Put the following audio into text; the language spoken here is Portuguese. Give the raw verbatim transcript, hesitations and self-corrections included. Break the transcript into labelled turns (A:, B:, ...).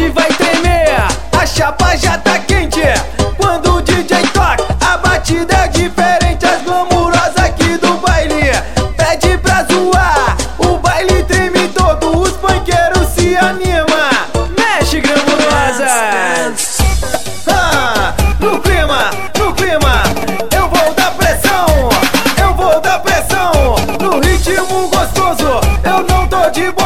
A: baile vai tremer, a chapa já tá quente. Quando o D J toca, a batida é diferente. As glamurosas aqui do baile pede pra zoar, o baile treme todo, os punkeiros se animam. Mexe, glamurosas! Ah, no clima, no clima, eu vou dar pressão, eu vou dar pressão. No ritmo gostoso, eu não tô de